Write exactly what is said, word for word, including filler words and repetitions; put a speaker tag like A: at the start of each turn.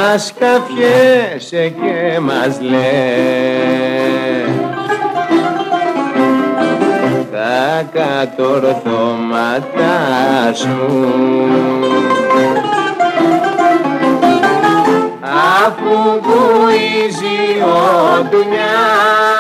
A: μας καφιέσαι και μας λες τα κατορθώματα σου, αφού βουίζει ο ντουνιάς